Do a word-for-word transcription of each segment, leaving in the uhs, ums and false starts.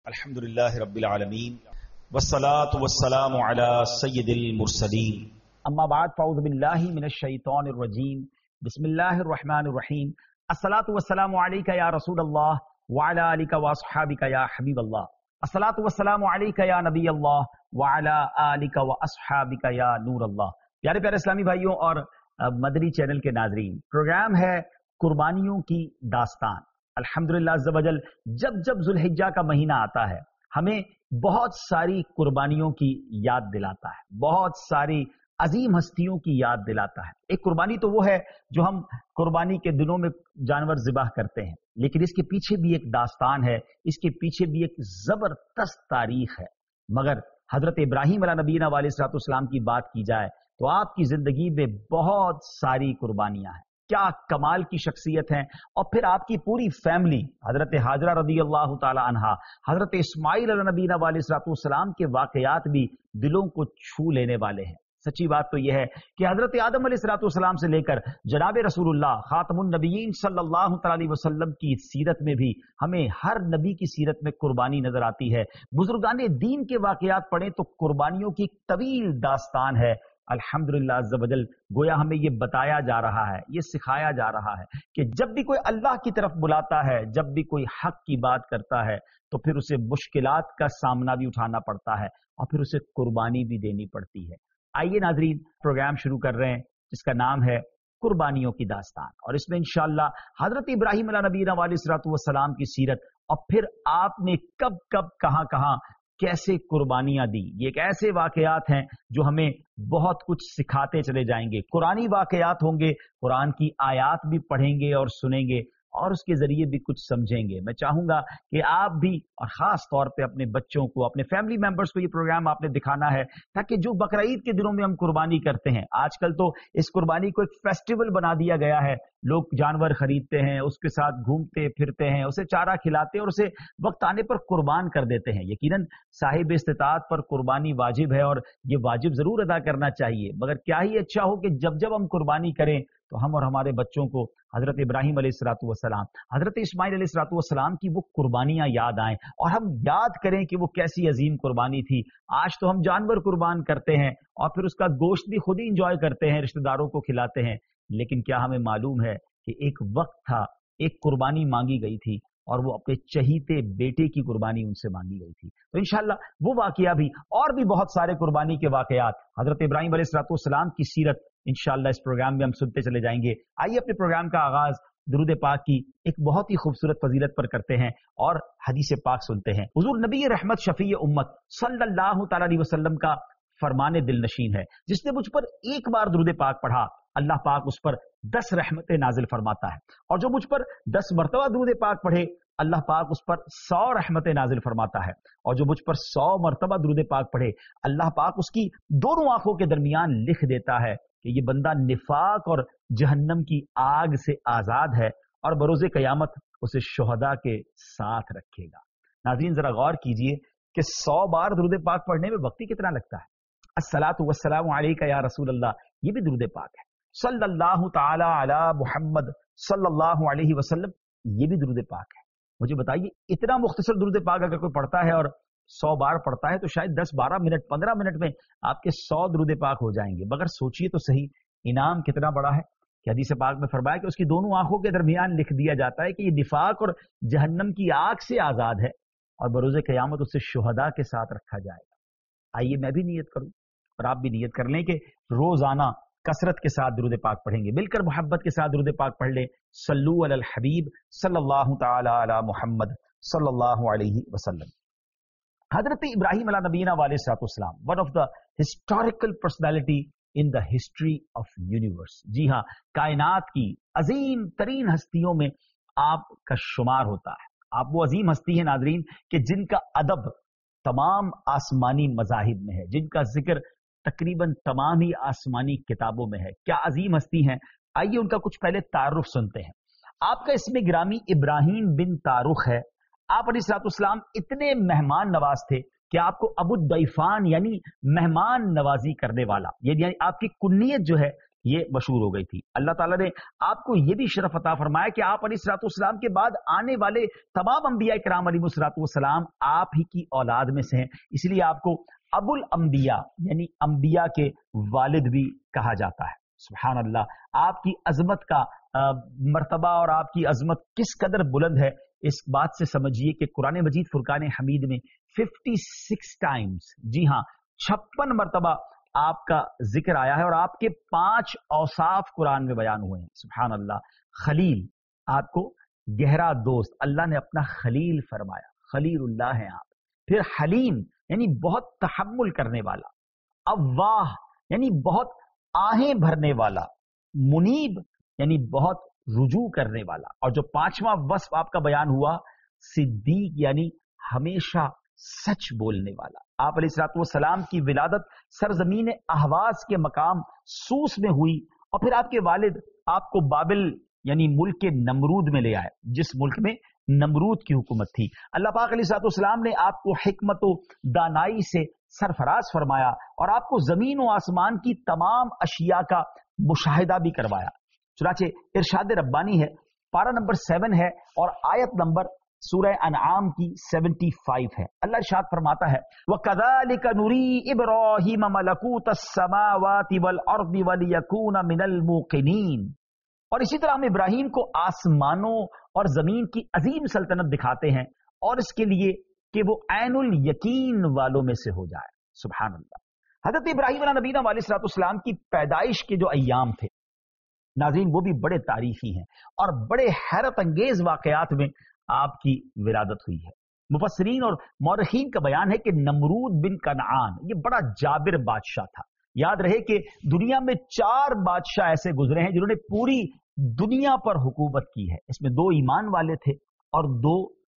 الحمد للہ رب العالمین والصلاة والسلام علی سید المرسلین اما بعد فاعوذ باللہ من الشیطان الرجیم بسم اللہ الرحمن الرحیم الصلاة والسلام علیک یا رسول اللہ وعلی آلک واصحابک یا حبیب اللہ الصلاة والسلام علیک یا نبی اللہ وعلی آلک واصحابک یا نور اللہ۔ پیارے پیارے اسلامی بھائیوں اور مدنی چینل کے ناظرین، پروگرام ہے قربانیوں کی داستان۔ الحمدللہ عز و جل جب جب ذوالحجہ کا مہینہ آتا ہے ہمیں بہت ساری قربانیوں کی یاد دلاتا ہے، بہت ساری عظیم ہستیوں کی یاد دلاتا ہے۔ ایک قربانی تو وہ ہے جو ہم قربانی کے دنوں میں جانور ذبح کرتے ہیں، لیکن اس کے پیچھے بھی ایک داستان ہے، اس کے پیچھے بھی ایک زبردست تاریخ ہے۔ مگر حضرت ابراہیم علیہ نبینا علیہ الصلوۃ والسلام کی بات کی جائے تو آپ کی زندگی میں بہت ساری قربانیاں ہیں، کیا کمال کی شخصیت ہیں، اور پھر آپ کی پوری فیملی، حضرت حاجرہ رضی اللہ تعالی عنہا، حضرت اسماعیل علیہ نبینا علیہ الصلوۃ والسلام کے واقعات بھی دلوں کو چھو لینے والے ہیں۔ سچی بات تو یہ ہے کہ حضرت آدم علیہ الصلوۃ والسلام سے لے کر جناب رسول اللہ خاتم النبیین صلی اللہ تعالی وسلم کی سیرت میں بھی ہمیں ہر نبی کی سیرت میں قربانی نظر آتی ہے۔ بزرگان دین کے واقعات پڑھیں تو قربانیوں کی طویل داستان ہے۔ الحمدللہ عز و جل گویا ہمیں یہ بتایا جا رہا ہے، یہ سکھایا جا رہا ہے کہ جب بھی کوئی اللہ کی طرف بلاتا ہے، جب بھی کوئی حق کی بات کرتا ہے تو پھر اسے مشکلات کا سامنا بھی اٹھانا پڑتا ہے اور پھر اسے قربانی بھی دینی پڑتی ہے۔ آئیے ناظرین، پروگرام شروع کر رہے ہیں جس کا نام ہے قربانیوں کی داستان، اور اس میں انشاءاللہ حضرت ابراہیم علیہ نبینا علیہ الصلوۃ والسلام کی سیرت اور پھر آپ نے کب کب کہاں کہاں کیسے قربانیاں دی، یہ ایک ایسے واقعات ہیں جو ہمیں بہت کچھ سکھاتے چلے جائیں گے۔ قرآنی واقعات ہوں گے، قرآن کی آیات بھی پڑھیں گے اور سنیں گے اور اس کے ذریعے بھی کچھ سمجھیں گے۔ میں چاہوں گا کہ آپ بھی، اور خاص طور پہ اپنے بچوں کو، اپنے فیملی ممبرز کو یہ پروگرام آپ نے دکھانا ہے، تاکہ جو بقرعید کے دنوں میں ہم قربانی کرتے ہیں، آج کل تو اس قربانی کو ایک فیسٹیول بنا دیا گیا ہے، لوگ جانور خریدتے ہیں، اس کے ساتھ گھومتے پھرتے ہیں، اسے چارہ کھلاتے ہیں اور اسے وقت آنے پر قربان کر دیتے ہیں۔ یقیناً صاحب استطاعت پر قربانی واجب ہے اور یہ واجب ضرور ادا کرنا چاہیے، مگر کیا ہی اچھا ہو کہ جب جب ہم قربانی کریں تو ہم اور ہمارے بچوں کو حضرت ابراہیم علیہ الصلوۃ والسلام، حضرت اسماعیل علیہ الصلوۃ والسلام کی وہ قربانیاں یاد آئیں اور ہم یاد کریں کہ وہ کیسی عظیم قربانی تھی۔ آج تو ہم جانور قربان کرتے ہیں اور پھر اس کا گوشت بھی خود ہی انجوائے کرتے ہیں، رشتہ داروں کو کھلاتے ہیں، لیکن کیا ہمیں معلوم ہے کہ ایک وقت تھا، ایک قربانی مانگی گئی تھی اور وہ اپنے چہیتے بیٹے کی قربانی ان سے مانگی گئی تھی۔ تو انشاءاللہ وہ واقعہ بھی اور بھی بہت سارے قربانی کے واقعات، حضرت ابراہیم علیہ الصلوۃ والسلام کی سیرت انشاءاللہ اس پروگرام میں ہم سنتے چلے جائیں گے۔ آئیے اپنے پروگرام کا آغاز درود پاک کی ایک بہت ہی خوبصورت فضیلت پر کرتے ہیں اور حدیث پاک سنتے ہیں۔ حضور نبی رحمت شفیع امت صلی اللہ تعالی علیہ وسلم کا فرمان دل نشین ہے، جس نے مجھ پر ایک بار درود پاک پڑھا اللہ پاک اس پر دس رحمتیں نازل فرماتا ہے، اور جو مجھ پر دس مرتبہ درود پاک پڑھے اللہ پاک اس پر سو رحمتیں نازل فرماتا ہے، اور جو مجھ پر سو مرتبہ درود پاک پڑھے اللہ پاک اس کی دونوں آنکھوں کے درمیان لکھ دیتا ہے کہ یہ بندہ نفاق اور جہنم کی آگ سے آزاد ہے اور بروز قیامت اسے شہداء کے ساتھ رکھے گا۔ ناظرین ذرا غور کیجئے کہ سو بار درود پاک پڑھنے میں وقت کتنا لگتا ہے۔ الصلاۃ والسلام علیک یا رسول اللہ، یہ بھی درود پاک ہے۔ صلی اللہ تعالی علی محمد صلی اللہ علیہ وسلم، یہ بھی درود پاک ہے۔ مجھے بتائیے اتنا مختصر درود پاک اگر کوئی پڑھتا ہے اور سو بار پڑھتا ہے تو شاید دس بارہ منٹ پندرہ منٹ میں آپ کے سو درود پاک ہو جائیں گے، مگر سوچئے تو صحیح انعام کتنا بڑا ہے کہ حدیث پاک میں فرمایا کہ اس کی دونوں آنکھوں کے درمیان لکھ دیا جاتا ہے کہ یہ نفاق اور جہنم کی آگ سے آزاد ہے اور بروز قیامت اسے شہداء کے ساتھ رکھا جائے گا۔ آئیے میں بھی نیت کروں اور آپ بھی نیت کر لیں کہ روزانہ کثرت کے ساتھ درود پاک پڑھیں گے، مل کر محبت کے ساتھ درود پاک پڑھ لیں۔ صلو علی الحبیب صلی اللہ تعالی علی محمد صلی اللہ علیہ وسلم۔ حضرت ابراہیم علیہ نبینا علیہ الصلوۃ والسلام، one of the historical personality in the history of universe, جی ہاں، کائنات کی عظیم ترین ہستیوں میں آپ کا شمار ہوتا ہے۔ آپ وہ عظیم ہستی ہیں ناظرین کہ جن کا ادب تمام آسمانی مذاہب میں ہے، جن کا ذکر تقریباً تمام ہی آسمانی کتابوں میں ہے۔ کیا عظیم ہستی ہیں، آئیے ان کا کچھ پہلے تعارف سنتے ہیں۔ آپ کا اسم گرامی ابراہیم بن تارخ ہے۔ آپ علیہ الصلوۃ والسلام اتنے مہمان نواز تھے کہ آپ کو ابو الضیفان یعنی مہمان نوازی کرنے والا، یعنی آپ کی کنیت جو ہے یہ مشہور ہو گئی تھی. اللہ تعالیٰ نے آپ کو یہ بھی شرف عطا فرمایا کہ آپ علیہ الصلوۃ والسلام کے بعد آنے والے تمام انبیاء کرام علیہ الصلوۃ والسلام آپ ہی کی اولاد میں سے ہیں، اس لیے آپ کو ابو الانبیاء یعنی انبیاء کے والد بھی کہا جاتا ہے. سبحان اللہ، آپ کی عظمت کا مرتبہ اور آپ کی عظمت کس قدر بلند ہے اس بات سے سمجھیے کہ قرآن مجید فرقان حمید میں ففٹی سکس ٹائمز، جی ہاں چھپن مرتبہ آپ کا ذکر آیا ہے، اور آپ کے پانچ اوصاف قرآن میں بیان ہوئے ہیں. سبحان اللہ. خلیل، آپ کو گہرا دوست اللہ نے اپنا خلیل فرمایا، خلیل اللہ ہیں آپ. پھر حلیم یعنی بہت تحمل کرنے والا، اواہ یعنی بہت آہیں بھرنے والا، منیب یعنی بہت رجوع کرنے والا، اور جو پانچواں وصف آپ کا بیان ہوا صدیق یعنی ہمیشہ سچ بولنے والا. آپ علیہ الصلوۃ والسلام کی ولادت سرزمین اہواز کے مقام سوس میں ہوئی، اور پھر آپ کے والد آپ کو بابل یعنی ملک کے نمرود میں لے آئے، جس ملک میں نمرود کی حکومت تھی. اللہ پاک علیہ الصلوۃ والسلام نے آپ کو حکمت و دانائی سے سرفراز فرمایا، اور آپ کو زمین و آسمان کی تمام اشیاء کا مشاہدہ بھی کروایا. چنانچہ ارشاد ربانی ہے، پارہ نمبر سیون ہے اور آیت نمبر سورہ انعام کی سیونٹی فائیو ہے. اللہ ارشاد فرماتا ہے وَكَذَلِكَ نُرِي إِبْرَاهِيمَ مَلَكُوتَ السَّمَاوَاتِ وَالْأَرْضِ وَلِيَكُونَ مِنَ الْمُوقِنِينَ، اور اسی طرح ہم ابراہیم کو آسمانوں اور زمین کی عظیم سلطنت دکھاتے ہیں، اور اس کے لیے کہ وہ عین الیقین والوں میں سے ہو جائے. سبحان اللہ. حضرت ابراہیم علیہ نبینا علیہ الصلوۃ والسلام کی پیدائش کے جو ایام تھے ناظرین، وہ بھی بڑے تاریخی ہیں اور بڑے حیرت انگیز واقعات میں آپ کی ولادت ہوئی ہے. مفسرین اور مورخین کا بیان ہے کہ نمرود بن کنعان یہ بڑا جابر بادشاہ تھا. یاد رہے کہ دنیا میں چار بادشاہ ایسے گزرے ہیں جنہوں نے پوری دنیا پر حکومت کی ہے. اس میں دو ایمان والے تھے اور دو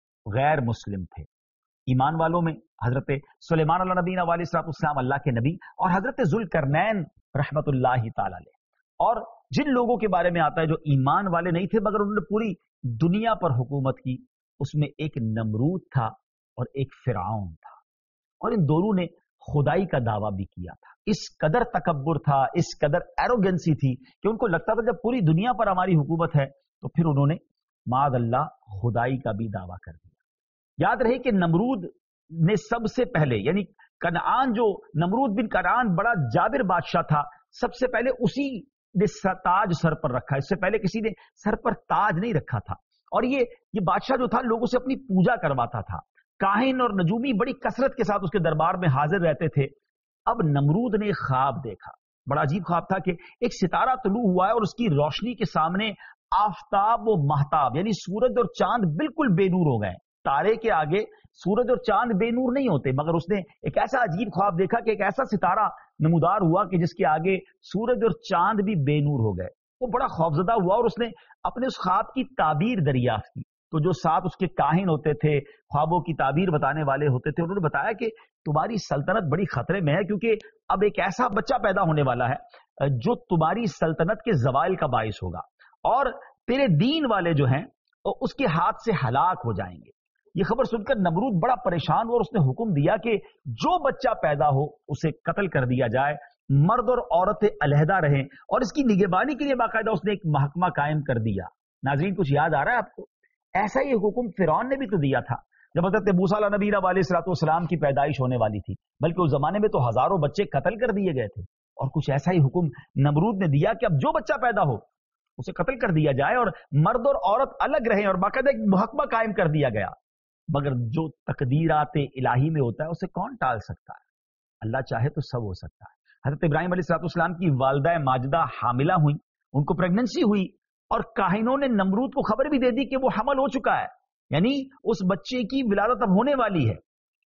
غیر مسلم تھے. ایمان والوں میں حضرت سلیمان علیہ نبینا علیہ الصلوۃ والسلام اللہ کے نبی، اور حضرت ذوالقرنین رحمت اللہ تعالی علیہ. اور جن لوگوں کے بارے میں آتا ہے جو ایمان والے نہیں تھے مگر انہوں نے پوری دنیا پر حکومت کی، اس میں ایک نمرود تھا اور ایک فرعون تھا، اور ان دونوں نے خدائی کا دعویٰ بھی کیا تھا. اس قدر تکبر تھا، اس قدر ایروگنسی تھی کہ ان کو لگتا تھا جب پوری دنیا پر ہماری حکومت ہے تو پھر انہوں نے معاذ اللہ خدائی کا بھی دعویٰ کر دیا. یاد رہے کہ نمرود نے سب سے پہلے یعنی کنعان، جو نمرود بن کنعان بڑا جابر بادشاہ تھا، سب سے پہلے اسی نے تاج سر پر رکھا. اس سے پہلے کسی نے سر پر تاج نہیں رکھا تھا. اور یہ یہ بادشاہ جو تھا لوگوں سے اپنی پوجا کرواتا تھا. کاہن اور نجومی بڑی کثرت کے ساتھ اس کے دربار میں حاضر رہتے تھے. اب نمرود نے خواب دیکھا، بڑا عجیب خواب تھا کہ ایک ستارہ طلوع ہوا ہے اور اس کی روشنی کے سامنے آفتاب و مہتاب یعنی سورج اور چاند بالکل بے نور ہو گئے. تارے کے آگے سورج اور چاند بے نور نہیں ہوتے، مگر اس نے ایک ایسا عجیب خواب دیکھا کہ ایک ایسا ستارہ نمودار ہوا کہ جس کے آگے سورج اور چاند بھی بے نور ہو گئے. وہ بڑا خوفزدہ ہوا اور اس نے اپنے اس خواب کی تعبیر دریافت کی. تو جو ساتھ اس کے کاہن ہوتے تھے، خوابوں کی تعبیر بتانے والے ہوتے تھے، انہوں نے بتایا کہ تمہاری سلطنت بڑی خطرے میں ہے، کیونکہ اب ایک ایسا بچہ پیدا ہونے والا ہے جو تمہاری سلطنت کے زوال کا باعث ہوگا، اور تیرے دین والے جو ہیں اس کے ہاتھ سے ہلاک ہو جائیں گے. یہ خبر سن کر نمرود بڑا پریشان ہوا اور اس نے حکم دیا کہ جو بچہ پیدا ہو اسے قتل کر دیا جائے، مرد اور عورتیں علیحدہ رہیں، اور اس کی نگہبانی کے لیے باقاعدہ اس نے ایک محکمہ قائم کر دیا. ناظرین کچھ یاد آ رہا ہے آپ کو؟ ایسا ہی حکم فرعون نے بھی تو دیا تھا جب حضرت موسیٰ علیہ نبی علیہ الصلوۃ والسلام کی پیدائش ہونے والی تھی، بلکہ اس زمانے میں تو ہزاروں بچے قتل کر دیے گئے تھے. اور کچھ ایسا ہی حکم نمرود نے دیا کہ اب جو بچہ پیدا ہو اسے قتل کر دیا جائے اور مرد اور عورت الگ رہیں، اور باقاعدہ ایک محکمہ قائم کر دیا گیا. مگر جو تقدیرات الہی میں ہوتا ہے اسے کون ٹال سکتا ہے؟ اللہ چاہے تو سب ہو سکتا ہے. حضرت ابراہیم علیہ الصلوۃ والسلام کی والدہ ماجدہ حاملہ ہوئی، ان کو پریگننسی ہوئی، اور کاہنوں نے نمرود کو خبر بھی دے دی کہ وہ حمل ہو چکا ہے، یعنی اس بچے کی ولادت اب ہونے والی ہے.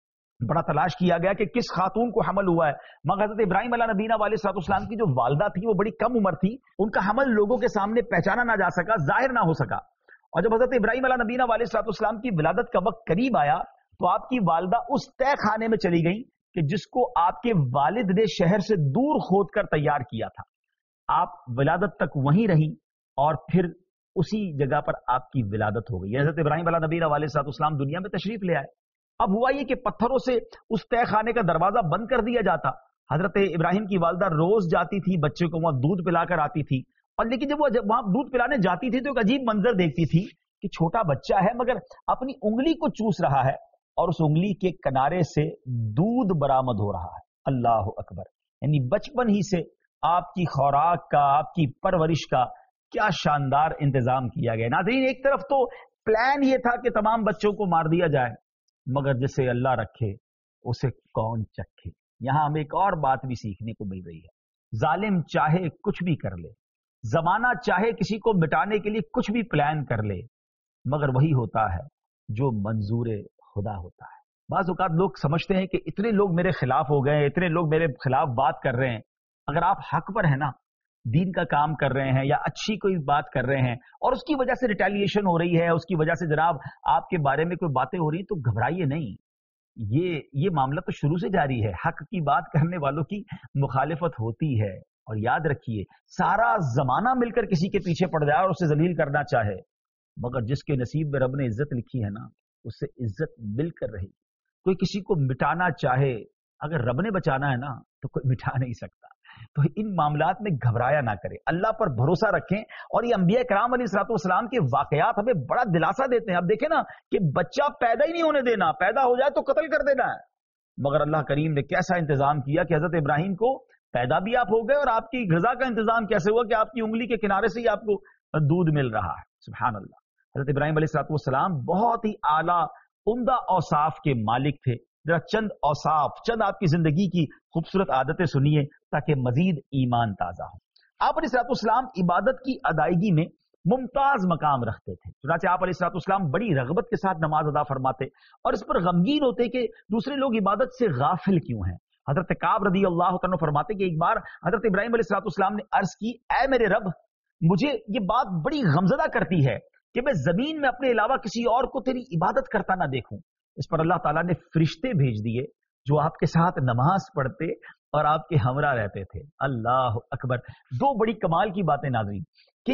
بڑا تلاش کیا گیا کہ کس خاتون کو حمل ہوا ہے، مگر حضرت ابراہیم علیہ نبینا علیہ الصلوۃ والسلام کی جو والدہ تھی وہ بڑی کم عمر تھی، ان کا حمل لوگوں کے سامنے پہچانا نہ جا سکا، ظاہر نہ ہو سکا. اور جب حضرت ابراہیم علیہ نبینا علیہ الصلوۃ والسلام کی ولادت کا وقت قریب آیا تو آپ کی والدہ اس طے خانے میں چلی گئی کہ جس کو آپ کے والد نے شہر سے دور کھود کر تیار کیا تھا. آپ ولادت تک وہیں رہی اور پھر اسی جگہ پر آپ کی ولادت ہو گئی. حضرت ابراہیم علیہ نبی علیہ الصلوۃ والسلام دنیا میں تشریف لے آئے. اب ہوا یہ کہ پتھروں سے اس طے خانے کا دروازہ بند کر دیا جاتا. حضرت ابراہیم کی والدہ روز جاتی تھی بچے کو وہاں دودھ پلا کر آتی تھی، اور لیکن جب وہ جب وہاں دودھ پلانے جاتی تھی تو ایک عجیب منظر دیکھتی تھی کہ چھوٹا بچہ ہے مگر اپنی انگلی کو چوس رہا ہے اور اس انگلی کے کنارے سے دودھ برآمد ہو رہا ہے. اللہ اکبر. یعنی بچپن ہی سے آپ کی خوراک کا، آپ کی پرورش کا کیا شاندار انتظام کیا گیا. ناظرین، ایک طرف تو پلان یہ تھا کہ تمام بچوں کو مار دیا جائے، مگر جسے اللہ رکھے اسے کون چکھے. یہاں ہمیں ایک اور بات بھی سیکھنے کو مل رہی ہے. ظالم چاہے کچھ بھی کر لے، زمانہ چاہے کسی کو مٹانے کے لیے کچھ بھی پلان کر لے، مگر وہی ہوتا ہے جو منظور خدا ہوتا ہے. بعض اوقات لوگ سمجھتے ہیں کہ اتنے لوگ میرے خلاف ہو گئے، اتنے لوگ میرے خلاف بات کر رہے ہیں. اگر آپ حق پر ہیں نا، دین کا کام کر رہے ہیں یا اچھی کوئی بات کر رہے ہیں اور اس کی وجہ سے ریٹیلیشن ہو رہی ہے، اس کی وجہ سے جناب آپ کے بارے میں کوئی باتیں ہو رہی ہیں، تو گھبرائیے نہیں. یہ یہ معاملہ تو شروع سے جاری ہے. حق کی بات کرنے والوں کی مخالفت ہوتی ہے. اور یاد رکھیے، سارا زمانہ مل کر کسی کے پیچھے پڑ جائے اور اسے ذلیل کرنا چاہے، مگر جس کے نصیب میں رب نے عزت لکھی ہے نا، اس سے عزت مل کر رہے گی. کوئی کسی کو مٹانا چاہے، اگر رب نے بچانا ہے نا تو کوئی مٹا نہیں سکتا. تو ان معاملات میں گھبرایا نہ کریں، اللہ پر بھروسہ رکھیں. اور یہ انبیاء کرام علیہ الصلوۃ والسلام کے واقعات ہمیں بڑا دلاسا دیتے ہیں. اب دیکھیں نا کہ بچہ پیدا ہی نہیں ہونے دینا، پیدا ہو جائے تو قتل کر دینا ہے. مگر اللہ کریم نے کیسا انتظام کیا کہ حضرت ابراہیم کو پیدا بھی آپ ہو گئے، اور آپ کی غذا کا انتظام کیسے ہوا کہ آپ کی انگلی کے کنارے سے ہی آپ کو دودھ مل رہا ہے. سبحان اللہ. حضرت ابراہیم علیہ الصلوۃ والسلام بہت ہی اعلیٰ عمدہ اوصاف کے مالک تھے. ذرا چند اوصاف، چند آپ کی زندگی کی خوبصورت عادتیں سنیے تاکہ مزید ایمان تازہ ہو. آپ علیہ الصلوۃ والسلام عبادت کی ادائیگی میں ممتاز مقام رکھتے تھے. چنانچہ آپ علیہ الصلوۃ والسلام بڑی رغبت کے ساتھ نماز ادا فرماتے اور اس پر غمگین ہوتے کہ دوسرے لوگ عبادت سے غافل کیوں ہیں. حضرت کعب رضی اللہ عنہ فرماتے کہ ایک بار حضرت ابراہیم علیہ الصلوۃ والسلام نے عرض کی، اے میرے رب، مجھے یہ بات بڑی غمزدہ کرتی ہے کہ میں زمین میں اپنے علاوہ کسی اور کو تیری عبادت کرتا نہ دیکھوں. اس پر اللہ تعالیٰ نے فرشتے بھیج دیے جو آپ کے ساتھ نماز پڑھتے اور آپ کے ہمراہ رہتے تھے. اللہ اکبر. دو بڑی کمال کی باتیں ناظرین کہ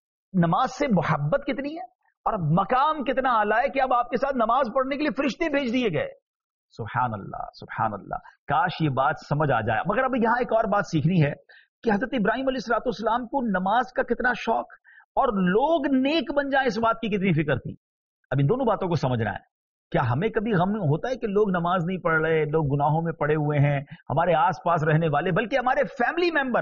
نماز سے محبت کتنی ہے اور مقام کتنا اعلیٰ ہے کہ اب آپ کے ساتھ نماز پڑھنے کے لیے فرشتے بھیج دیے گئے. سبحان اللہ، سبحان اللہ. کاش یہ بات سمجھ آ جائے. مگر اب یہاں ایک اور بات سیکھنی ہے کہ حضرت ابراہیم علیہ الصلوۃ والسلام کو نماز کا کتنا شوق اور لوگ نیک بن جائیں اس بات کی کتنی فکر تھی. اب ان دونوں باتوں کو سمجھنا ہے. کیا ہمیں کبھی غم ہوتا ہے کہ لوگ نماز نہیں پڑھ رہے، لوگ گناہوں میں پڑے ہوئے ہیں، ہمارے آس پاس رہنے والے بلکہ ہمارے فیملی ممبر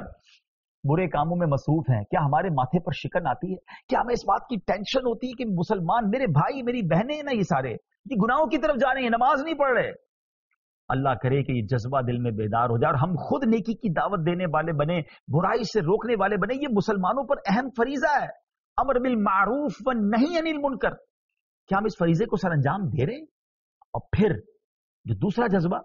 برے کاموں میں مصروف ہیں؟ کیا ہمارے ماتھے پر شکن آتی ہے؟ کیا ہمیں اس بات کی ٹینشن ہوتی ہے کہ مسلمان میرے بھائی میری بہنیں نا یہ سارے یہ گناہوں کی طرف جا رہے ہیں، نماز نہیں پڑھ رہے؟ اللہ کرے کہ یہ جذبہ دل میں بیدار ہو جائے اور ہم خود نیکی کی دعوت دینے والے بنے، برائی سے روکنے والے بنے. یہ مسلمانوں پر اہم فریضہ ہے، امر بالمعروف و نہی عن المنکر. کیا ہم اس فریضے کو سر انجام دے رہے ہیں؟ اور پھر جو دوسرا جذبہ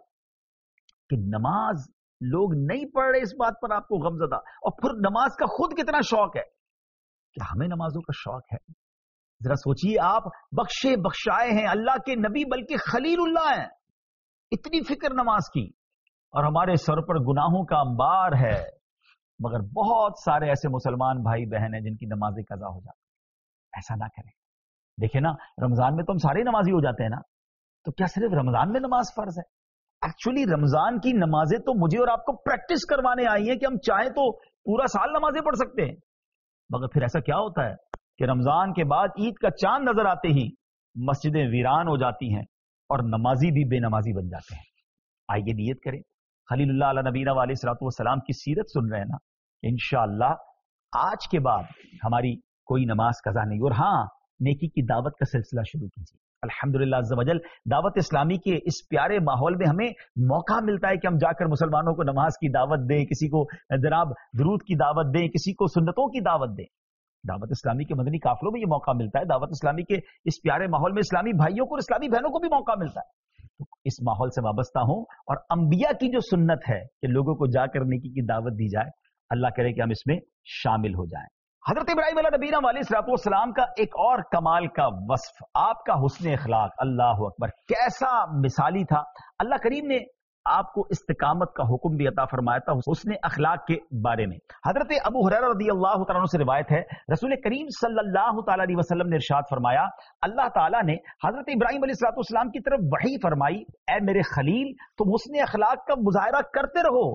کہ نماز لوگ نہیں پڑھ رہے، اس بات پر آپ کو غمزدہ، اور پھر نماز کا خود کتنا شوق ہے. کیا ہمیں نمازوں کا شوق ہے؟ ذرا سوچئے. آپ بخشے بخشائے ہیں، اللہ کے نبی بلکہ خلیل اللہ ہیں، اتنی فکر نماز کی، اور ہمارے سر پر گناہوں کا انبار ہے. مگر بہت سارے ایسے مسلمان بھائی بہن ہیں جن کی نمازیں قضا ہو جاتی. ایسا نہ کریں. دیکھیں نا، رمضان میں تو ہم سارے نمازی ہو جاتے ہیں نا، تو کیا صرف رمضان میں نماز فرض ہے؟ ایکچولی رمضان کی نمازیں تو مجھے اور آپ کو پریکٹس کروانے آئی ہیں کہ ہم چاہیں تو پورا سال نمازیں پڑھ سکتے ہیں. مگر پھر ایسا کیا ہوتا ہے کہ رمضان کے بعد عید کا چاند نظر آتے ہی مسجدیں ویران ہو جاتی ہیں اور نمازی بھی بے نمازی بن جاتے ہیں. آئیے نیت کریں. خلیل اللہ علیہ نبینا علیہ الصلوۃ والسلام کی سیرت سن رہے ہیں نا، انشاءاللہ آج کے بعد ہماری کوئی نماز قضا نہیں. اور ہاں، نیکی کی دعوت کا سلسلہ شروع کیجیے. الحمدللہ عز و جل دعوت اسلامی کے اس پیارے ماحول میں ہمیں موقع ملتا ہے کہ ہم جا کر مسلمانوں کو نماز کی دعوت دیں، کسی کو جناب درود کی دعوت دیں، کسی کو سنتوں کی دعوت دیں. دعوت اسلامی کے مدنی قافلوں میں یہ موقع ملتا ہے. دعوت اسلامی کے اس پیارے ماحول میں اسلامی بھائیوں کو اور اسلامی بہنوں کو بھی موقع ملتا ہے. تو اس ماحول سے وابستہ ہوں اور انبیاء کی جو سنت ہے کہ لوگوں کو جا کر نیکی کی دعوت دی جائے، اللہ کرے کہ ہم اس میں شامل ہو جائیں. حضرت ابراہیم علیہ نبینا علیہ الصلوۃ والسلام کا ایک اور کمال کا وصف، آپ کا حسن اخلاق. اللہ اکبر، کیسا مثالی تھا. اللہ کریم نے آپ کو استقامت کا حکم بھی عطا فرمایا تھا حسن اخلاق کے بارے میں. حضرت ابو ہریرہ رضی اللہ تعالیٰ عنہ سے روایت ہے، رسول کریم صلی اللہ تعالیٰ علیہ وسلم نے ارشاد فرمایا، اللہ تعالیٰ نے حضرت ابراہیم علیہ السلام کی طرف وحی فرمائی، اے میرے خلیل، تم حسن اخلاق کا مظاہرہ کرتے رہو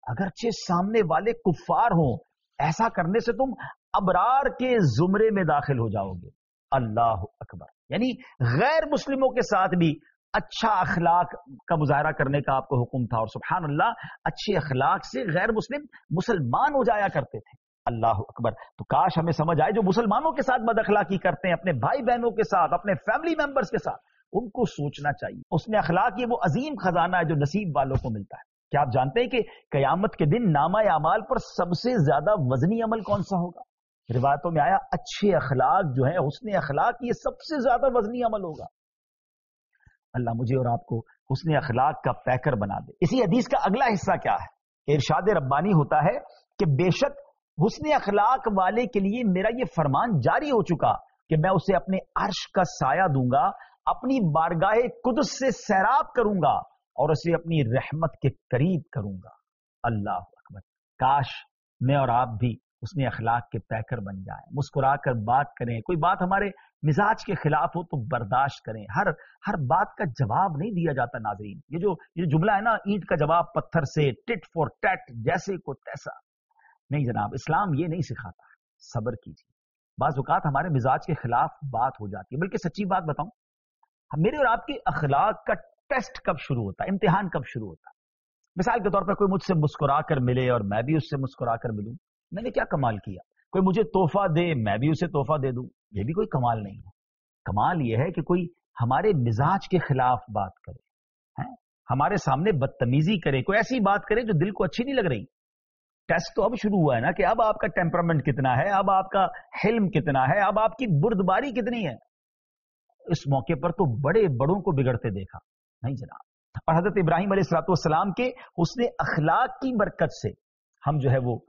اگرچہ سامنے والے کفار ہوں، ایسا کرنے سے تم ابرار کے زمرے میں داخل ہو جاؤ گے. اللہ اکبر. یعنی غیر مسلموں کے ساتھ بھی اچھا اخلاق کا مظاہرہ کرنے کا آپ کو حکم تھا، اور سبحان اللہ اچھے اخلاق سے غیر مسلم مسلمان ہو جایا کرتے تھے. اللہ اکبر. تو کاش ہمیں سمجھ آئے جو مسلمانوں کے ساتھ بد اخلاقی کرتے ہیں، اپنے بھائی بہنوں کے ساتھ، اپنے فیملی ممبرز کے ساتھ، ان کو سوچنا چاہیے. اس نے اخلاق یہ وہ عظیم خزانہ ہے جو نصیب والوں کو ملتا ہے. کیا آپ جانتے ہیں کہ قیامت کے دن نامہ اعمال پر سب سے زیادہ وزنی عمل کون سا ہوگا؟ روایتوں میں آیا اچھے اخلاق جو ہے، حسن اخلاق یہ سب سے زیادہ وزنی عمل ہوگا. اللہ مجھے اور آپ کو حسن اخلاق کا پیکر بنا دے. اسی حدیث کا اگلا حصہ کیا ہے؟ ارشاد ربانی ہوتا ہے کہ بے شک حسن اخلاق والے کے لیے میرا یہ فرمان جاری ہو چکا کہ میں اسے اپنے عرش کا سایہ دوں گا، اپنی بارگاہ قدس سے سیراب کروں گا اور اسے اپنی رحمت کے قریب کروں گا. اللہ اکبر. کاش میں اور آپ بھی حسن اخلاق کے پیکر بن جائیں، مسکرا کر بات کریں، کوئی بات ہمارے مزاج کے خلاف ہو تو برداشت کریں. ہر ہر بات کا جواب نہیں دیا جاتا ناظرین. یہ جو یہ جملہ ہے نا، اینٹ کا جواب پتھر سے، ٹٹ فور ٹیٹ، جیسے کو تیسا، نہیں جناب، اسلام یہ نہیں سکھاتا. صبر کیجیے. بعض اوقات ہمارے مزاج کے خلاف بات ہو جاتی ہے. بلکہ سچی بات بتاؤں، میرے اور آپ کے اخلاق کا ٹیسٹ کب شروع ہوتا ہے، امتحان کب شروع ہوتا ہے؟ مثال کے طور پر کوئی مجھ سے مسکرا کر ملے اور میں بھی اس سے مسکرا کر ملوں، میں نے کیا کمال کیا؟ کوئی مجھے تحفہ دے، میں بھی اسے تحفہ دے دوں، یہ بھی کوئی کمال نہیں ہے. کمال یہ ہے کہ کوئی ہمارے مزاج کے خلاف بات کرے، ہمارے سامنے بدتمیزی کرے، کوئی ایسی بات کرے جو دل کو اچھی نہیں لگ رہی. ٹیسٹ تو اب شروع ہوا ہے نا کہ اب آپ کا ٹیمپرامنٹ کتنا ہے، اب آپ کا حلم کتنا ہے، اب آپ کی بردباری کتنی ہے. اس موقع پر تو بڑے بڑوں کو بگڑتے دیکھا نہیں جناب. اور حضرت ابراہیم علیہ الصلوۃ والسلام کے حسن اخلاق کی برکت سے ہم جو ہے وہ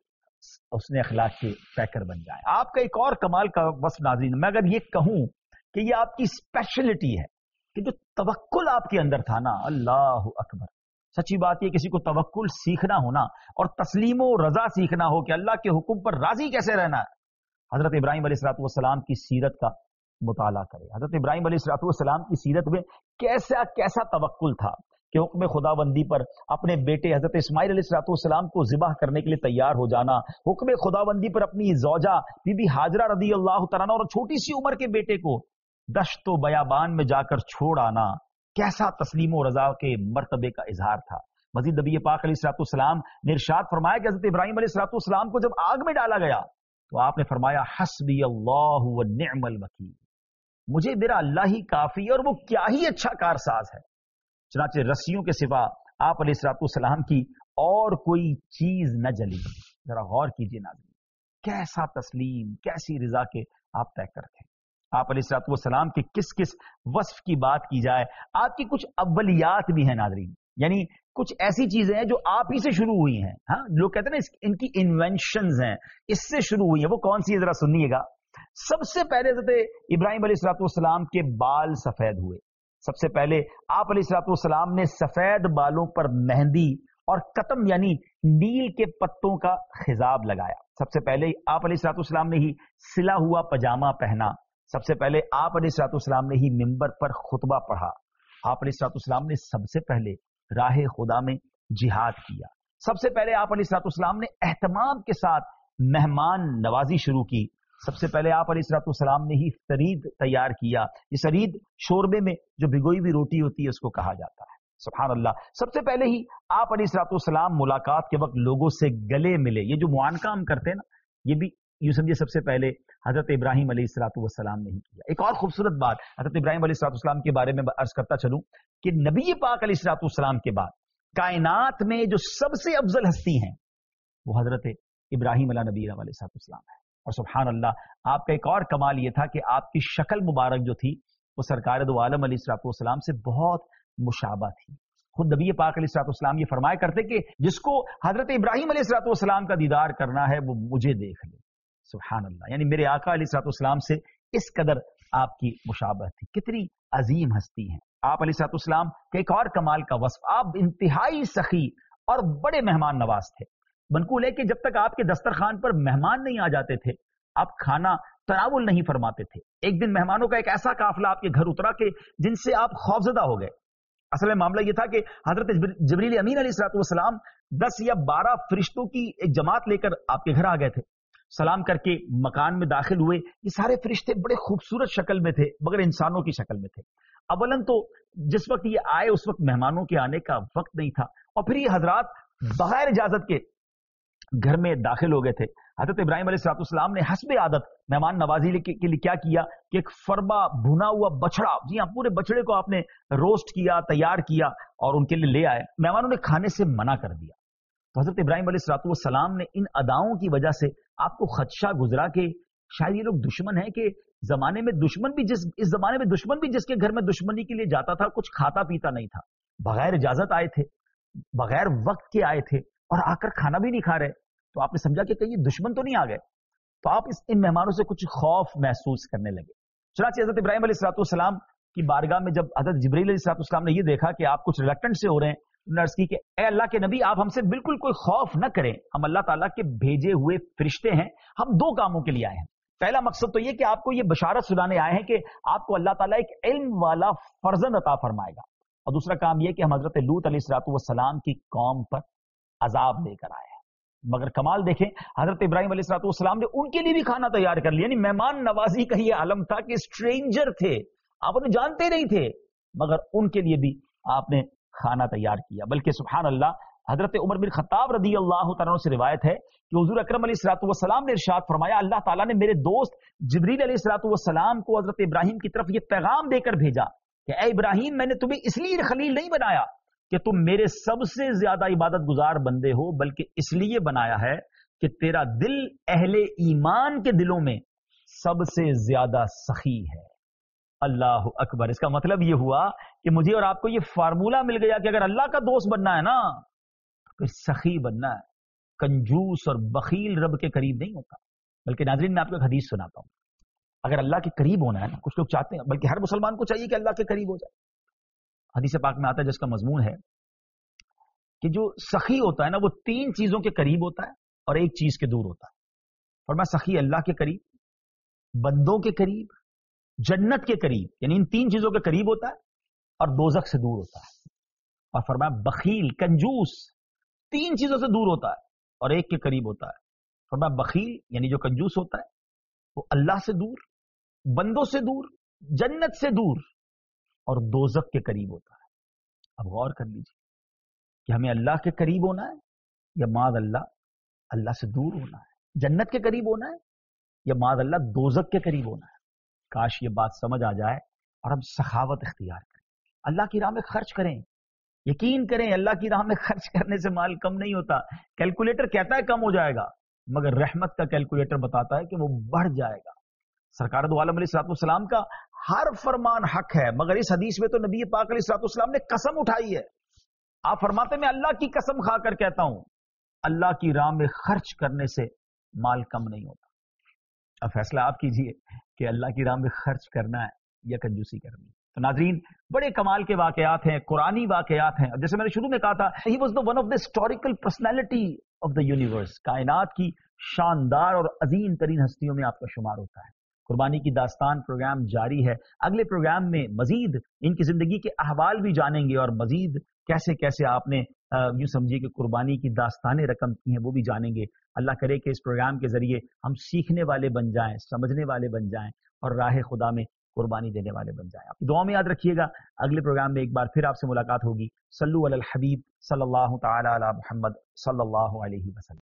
حسن اخلاق کے پیکر بن جائیں. آپ کا ایک اور کمال کا وصف ناظرین، میں اگر یہ کہوں کہ یہ آپ کی اسپیشلٹی ہے کہ جو توکل آپ کے اندر تھا نا، اللہ اکبر. سچی بات یہ کسی کو توکل سیکھنا ہونا اور تسلیم و رضا سیکھنا ہو کہ اللہ کے حکم پر راضی کیسے رہنا ہے، حضرت ابراہیم علیہ الصلوۃ والسلام کی سیرت کا مطالعہ کرے. حضرت ابراہیم علیہ الصلوۃ والسلام کی سیرت میں کیسا کیسا توکل تھا کہ حکم خدا بندی پر اپنے بیٹے حضرت اسماعیل علیہ الصلوۃ والسلام کو ذبح کرنے کے لیے تیار ہو جانا، حکم خدا بندی پر اپنی زوجہ بی بی ہاجرہ رضی اللہ تعالیٰ عنہ اور چھوٹی سی عمر کے بیٹے کو دشت و بیابان میں جا کر چھوڑ آنا، کیسا تسلیم و رضا کے مرتبے کا اظہار تھا. مزید نبی پاک علیہ الصلوۃ والسلام نے ارشاد فرمایا کہ حضرت ابراہیم علیہ الصلوۃ والسلام کو جب آگ میں ڈالا گیا تو آپ نے فرمایا حسبی اللہ ونعم الوکیل، مجھے میرا اللہ ہی کافی ہے اور وہ کیا ہی اچھا کارساز ہے. چنانچہ رسیوں کے سوا آپ علیہ الصلوۃ والسلام کی اور کوئی چیز نہ جلی. ذرا غور کیجیے ناظرین، کیسا تسلیم، کیسی رضا کے آپ طے کرتے ہیں. آپ علیہ الصلوۃ والسلام کے کس کس وصف کی بات کی جائے، آپ کی کچھ اولیات بھی ہیں ناظرین، یعنی کچھ ایسی چیزیں ہیں جو آپ ہی سے شروع ہوئی ہیں. ہاں، لوگ کہتے ہیں نا ان کی انوینشنز ہیں، اس سے شروع ہوئی ہیں. وہ کون سی ہے ذرا سنیے گا. سب سے پہلے حضرت ابراہیم علیہ الصلوۃ والسلام کے بال سفید ہوئے. سب سے پہلے آپ علیہ الصلوۃ والسلام نے سفید بالوں پر مہندی اور قطم یعنی نیل کے پتوں کا خضاب لگایا. سب سے پہلے آپ علیہ الصلوۃ والسلام نے ہی سلا ہوا پاجامہ پہنا. سب سے پہلے آپ علیہ الصلوۃ والسلام نے ہی منبر پر خطبہ پڑھا. آپ علیہ الصلوۃ والسلام نے سب سے پہلے راہ خدا میں جہاد کیا. سب سے پہلے آپ علیہ الصلوۃ والسلام نے اہتمام کے ساتھ مہمان نوازی شروع کی. سب سے پہلے آپ علیہ الصلوۃ والسلام نے ہی سرید تیار کیا. یہ سرید شوربے میں جو بھگوئی ہوئی روٹی ہوتی ہے اس کو کہا جاتا ہے. سبحان اللہ. سب سے پہلے ہی آپ علیہ الصلوۃ والسلام ملاقات کے وقت لوگوں سے گلے ملے. یہ جو معانقہ ہم کرتے ہیں نا، یہ بھی یوں سمجھے سب سے پہلے حضرت ابراہیم علیہ الصلوۃ والسلام نے ہی کیا. ایک اور خوبصورت بات حضرت ابراہیم علیہ الصلوۃ والسلام کے بارے میں عرض کرتا چلوں کہ نبی پاک علیہ الصلوۃ والسلام کے بعد کائنات میں جو سب سے افضل ہستی ہیں وہ حضرت ابراہیم علیہ نبی علیہ الصلوۃ والسلام ہے. اور سبحان اللہ، آپ کا ایک اور کمال یہ تھا کہ آپ کی شکل مبارک جو تھی وہ سرکار دو عالم علیہ الصلوۃ والسلام سے بہت مشابہ تھی. خود نبی پاک علیہ الصلوۃ والسلام یہ فرمایا کرتے کہ جس کو حضرت ابراہیم علیہ الصلوۃ والسلام کا دیدار کرنا ہے وہ مجھے دیکھ لے. سبحان اللہ. یعنی میرے آقا علیہ الصلوۃ والسلام سے اس قدر آپ کی مشابہت تھی. کتنی عظیم ہستی ہیں. آپ علیہ الصلوۃ والسلام کا ایک اور کمال کا وصف، آپ انتہائی سخی اور بڑے مہمان نواز تھے. منقول ہے کہ جب تک آپ کے دسترخوان پر مہمان نہیں آ جاتے تھے آپ کھانا تناول نہیں فرماتے تھے. ایک دن مہمانوں کا ایک ایسا قافلہ آپ کے گھر اترا کہ جن سے آپ خوفزدہ ہو گئے. اصل میں معاملہ یہ تھا کہ حضرت جبریل امین علیہ الصلوۃ والسلام دس یا بارہ فرشتوں کی ایک جماعت لے کر آپ کے گھر آ گئے تھے. سلام کر کے مکان میں داخل ہوئے. یہ سارے فرشتے بڑے خوبصورت شکل میں تھے مگر انسانوں کی شکل میں تھے. اولن تو جس وقت یہ آئے اس وقت مہمانوں کے آنے کا وقت نہیں تھا, اور پھر یہ حضرات بغیر اجازت کے گھر میں داخل ہو گئے تھے. حضرت ابراہیم علیہ الصلوۃ والسلام نے حسب عادت مہمان نوازی کے لیے کیا کیا کہ ایک فربا بھنا ہوا بچڑا, جی ہاں پورے بچڑے کو آپ نے روسٹ کیا, تیار کیا اور ان کے لیے لے آئے. مہمانوں نے کھانے سے منع کر دیا. تو حضرت ابراہیم علیہ الصلوۃ والسلام نے ان اداؤں کی وجہ سے آپ کو خدشہ گزرا کہ شاید یہ لوگ دشمن ہیں, کہ زمانے میں دشمن بھی جس اس زمانے میں دشمن بھی جس کے گھر میں دشمنی کے لیے جاتا تھا کچھ کھاتا پیتا نہیں تھا, بغیر اجازت آئے تھے, بغیر وقت کے آئے تھے اور آ کر کھانا بھی نہیں کھا رہے. تو آپ نے سمجھا کہ کہیں دشمن تو نہیں آ گئے. تو آپ اس ان مہمانوں سے کچھ خوف محسوس کرنے لگے. چنانچہ حضرت ابراہیم علیہ الصلوۃ والسلام کی بارگاہ میں جب حضرت جبریل علیہ الصلوۃ والسلام نے یہ دیکھا کہ آپ کچھ ریلیکٹنٹ سے ہو رہے ہیں, انہوں نے عرض کی کہ اے اللہ کے نبی آپ ہم سے بالکل کوئی خوف نہ کریں, ہم اللہ تعالیٰ کے بھیجے ہوئے فرشتے ہیں, ہم دو کاموں کے لیے آئے ہیں. پہلا مقصد تو یہ کہ آپ کو یہ بشارت سنانے آئے ہیں کہ آپ کو اللہ تعالیٰ ایک علم والا فرزند عطا فرمائے گا, اور دوسرا کام یہ کہ ہم حضرت لوط علیہ الصلوۃ والسلام کی قوم پر عذاب لے کر آئے ہیں. مگر کمال دیکھیں, حضرت ابراہیم علیہ الصلوۃ والسلام نے ان کے لیے بھی کھانا تیار کر لیا. یعنی مہمان نوازی کا یہ عالم تھا کہ اسٹرینجر تھے, آپ انہیں جانتے نہیں تھے, مگر ان کے لیے بھی آپ نے کھانا تیار کیا. بلکہ سبحان اللہ, حضرت عمر بن خطاب رضی اللہ تعالیٰ عنہ سے روایت ہے کہ حضور اکرم علیہ الصلوۃ والسلام نے ارشاد فرمایا, اللہ تعالیٰ نے میرے دوست جبریل علیہ الصلوۃ والسلام کو حضرت ابراہیم کی طرف یہ پیغام دے کر بھیجا کہ اے ابراہیم, میں نے تمہیں اس لیے خلیل نہیں بنایا کہ تم میرے سب سے زیادہ عبادت گزار بندے ہو, بلکہ اس لیے بنایا ہے کہ تیرا دل اہل ایمان کے دلوں میں سب سے زیادہ سخی ہے. اللہ اکبر. اس کا مطلب یہ ہوا کہ مجھے اور آپ کو یہ فارمولا مل گیا کہ اگر اللہ کا دوست بننا ہے نا تو سخی بننا ہے. کنجوس اور بخیل رب کے قریب نہیں ہوتا. بلکہ ناظرین میں آپ کو ایک حدیث سناتا ہوں. اگر اللہ کے قریب ہونا ہے نا, کچھ لوگ چاہتے ہیں, بلکہ ہر مسلمان کو چاہیے کہ اللہ کے قریب ہو جائے. حدیث پاک میں آتا ہے جس کا مضمون ہے کہ جو سخی ہوتا ہے نا وہ تین چیزوں کے قریب ہوتا ہے اور ایک چیز کے دور ہوتا ہے. فرمایا سخی اللہ کے قریب, بندوں کے قریب, جنت کے قریب, یعنی ان تین چیزوں کے قریب ہوتا ہے اور دوزخ سے دور ہوتا ہے. اور فرمایا بخیل, کنجوس, تین چیزوں سے دور ہوتا ہے اور ایک کے قریب ہوتا ہے. فرمایا بخیل یعنی جو کنجوس ہوتا ہے وہ اللہ سے دور, بندوں سے دور, جنت سے دور اور دوزخ کے قریب ہوتا ہے. اب غور کر لیجیے کہ ہمیں اللہ کے قریب ہونا ہے یا معاذ اللہ اللہ سے دور ہونا ہے, جنت کے قریب ہونا ہے یا معاذ اللہ دوزخ کے قریب ہونا ہے. کاش یہ بات سمجھ آ جائے اور ہم سخاوت اختیار کریں, اللہ کی راہ میں خرچ کریں. یقین کریں اللہ کی راہ میں خرچ کرنے سے مال کم نہیں ہوتا. کیلکولیٹر کہتا ہے کم ہو جائے گا, مگر رحمت کا کیلکولیٹر بتاتا ہے کہ وہ بڑھ جائے گا. سرکار دو عالم علیہ الصلوۃ والسلام کا ہر فرمان حق ہے, مگر اس حدیث میں تو نبی پاک علیہ الصلوۃ والسلام نے قسم اٹھائی ہے. آپ فرماتے میں اللہ کی قسم کھا کر کہتا ہوں اللہ کی راہ میں خرچ کرنے سے مال کم نہیں ہوتا. اب فیصلہ آپ کیجئے کہ اللہ کی راہ میں خرچ کرنا ہے یا کنجوسی کرنی ہے. تو ناظرین بڑے کمال کے واقعات ہیں, قرآنی واقعات ہیں. جیسے میں نے شروع میں کہا تھا, he was the one of the historical personality of the universe. کائنات کی شاندار اور عظیم ترین ہستیوں میں آپ کا شمار ہوتا ہے. قربانی کی داستان پروگرام جاری ہے. اگلے پروگرام میں مزید ان کی زندگی کے احوال بھی جانیں گے اور مزید کیسے کیسے آپ نے یوں سمجھیے کہ قربانی کی داستانیں رقم کی ہیں وہ بھی جانیں گے. اللہ کرے کہ اس پروگرام کے ذریعے ہم سیکھنے والے بن جائیں, سمجھنے والے بن جائیں اور راہ خدا میں قربانی دینے والے بن جائیں. آپ دعا میں یاد رکھیے گا. اگلے پروگرام میں ایک بار پھر آپ سے ملاقات ہوگی. صلو علی الحبیب صلی اللہ تعالی علی محمد صلی اللہ علیہ وسلم.